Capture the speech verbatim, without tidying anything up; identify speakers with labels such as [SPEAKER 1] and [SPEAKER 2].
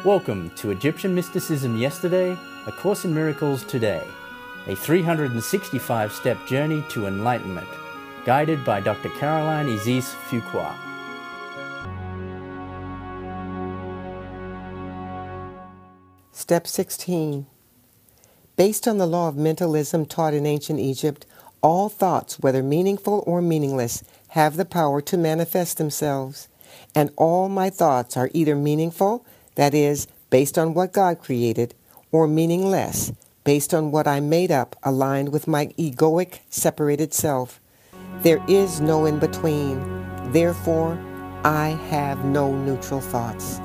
[SPEAKER 1] Welcome to Egyptian Mysticism Yesterday, A Course in Miracles Today, a three hundred sixty-five step journey to enlightenment, guided by Doctor Caroline Isis Fuqua.
[SPEAKER 2] Step sixteen. Based on the law of mentalism taught in ancient Egypt, all thoughts, whether meaningful or meaningless, have the power to manifest themselves. And all my thoughts are either meaningful, that is, based on what God created, or meaningless, based on what I made up aligned with my egoic, separated self. There is no in-between. Therefore, I have no neutral thoughts.